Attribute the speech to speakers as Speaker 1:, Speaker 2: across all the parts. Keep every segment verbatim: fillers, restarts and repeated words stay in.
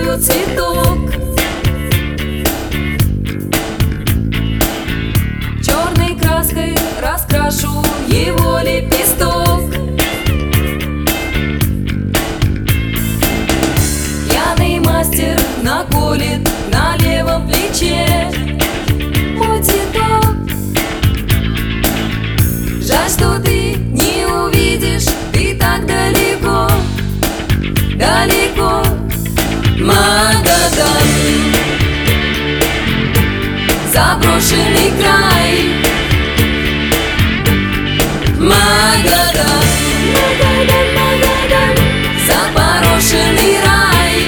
Speaker 1: куплю цветок, черной краской раскрашу его лепесток. Пьяный мастер наколет на левом плече мой цветок. Жаль, что ты не увидишь, ты так далеко, далеко. Магадан, заброшенный край. Магадан, Магадан, Магадан, заброшенный рай.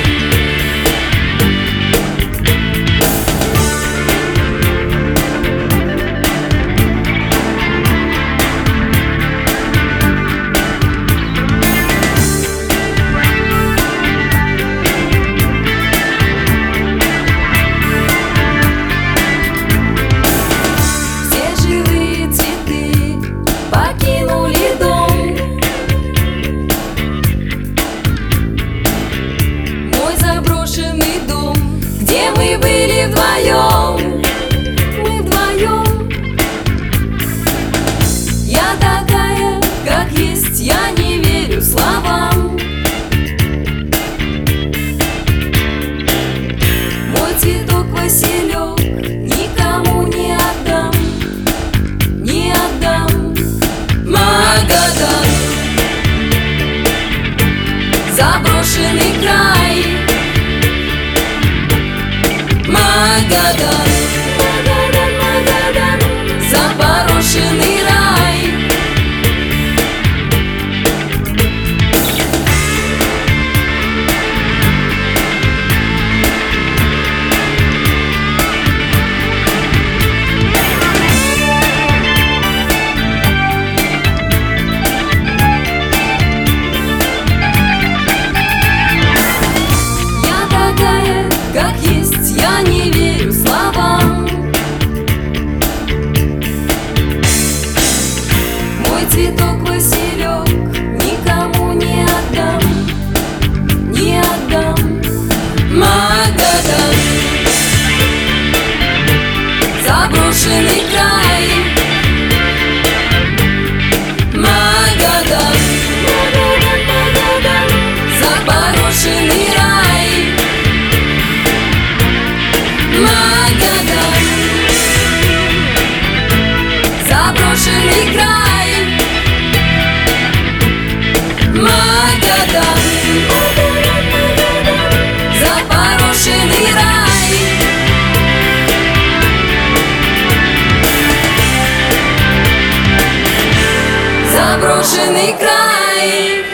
Speaker 1: Где мы были вдвоем, мы вдвоем. Я такая, как есть, я не верю словам. Мой цветок Василек никому не отдам, не отдам. Магадан, заброшенный край. Магадан, Магадан, Магадан, заброшенный рай. Я такая, как есть, я не верю словам. Мой цветок Василек никому не отдам, не отдам. Магадан, заброшенный край. Магадан, Магадан, Магадан, заброшенный рай. Магадан, заброшенный край. Магадан, Магадан, Магадан, заброшенный рай. Заброшенный край.